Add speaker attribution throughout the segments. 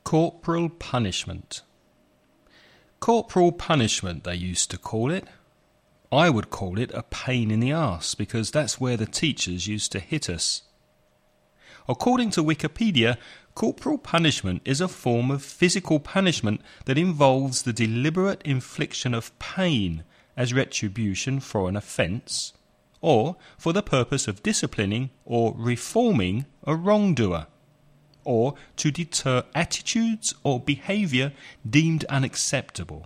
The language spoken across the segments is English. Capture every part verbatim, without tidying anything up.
Speaker 1: Corporal punishment. Corporal punishment, they used to call it. I would call it a pain in the arse, because that's where the teachers used to hit us. According to Wikipedia, corporal punishment is a form of physical punishment that involves the deliberate infliction of pain as retribution for an offence, or for the purpose of disciplining or reforming a wrongdoer, or to deter attitudes or behaviour deemed unacceptable.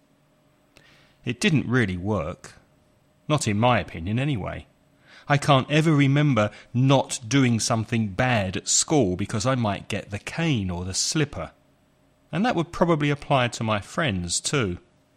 Speaker 1: It didn't really work. Not in my opinion, anyway. I can't ever remember not doing something bad at school because I might get the cane or the slipper. And that would probably apply to my friends too.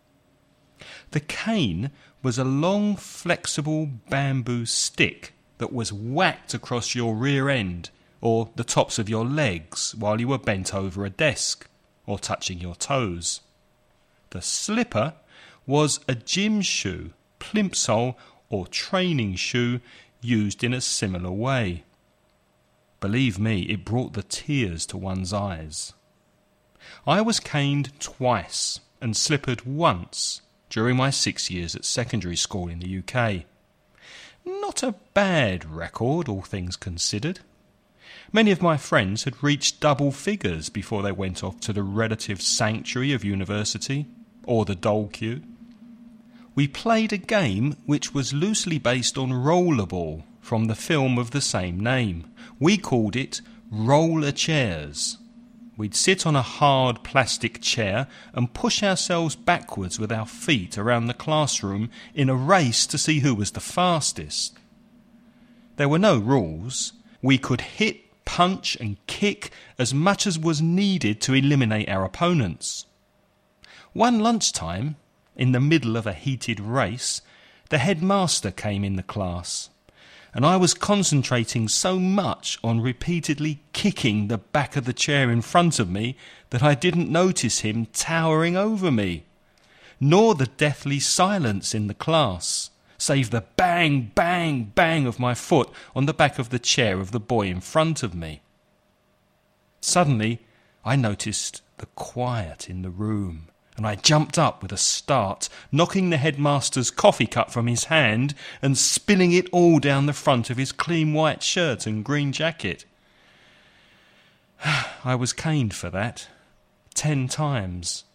Speaker 1: The cane was a long, flexible bamboo stick that was whacked across your rear end or the tops of your legs while you were bent over a desk or touching your toes. The slipper was a gym shoe, plimsoll or training shoe used in a similar way. Believe me, it brought the tears to one's eyes. I was caned twice and slippered once during my six years at secondary school in the U K. Not a bad record, all things considered. Many of my friends had reached double figures before they went off to the relative sanctuary of university or the dole queue. We played a game which was loosely based on rollerball from the film of the same name. We called it roller chairs. We'd sit on a hard plastic chair and push ourselves backwards with our feet around the classroom in a race to see who was the fastest. There were no rules. We could hit, punch and kick as much as was needed to eliminate our opponents. One lunchtime, in the middle of a heated race, the headmaster came in the class, and I was concentrating so much on repeatedly kicking the back of the chair in front of me that I didn't notice him towering over me, nor the deathly silence in the class, save the bang, bang, bang of my foot on the back of the chair of the boy in front of me. Suddenly, I noticed the quiet in the room, and I jumped up with a start, knocking the headmaster's coffee cup from his hand and spilling it all down the front of his clean white shirt and green jacket. I was caned for that, ten times.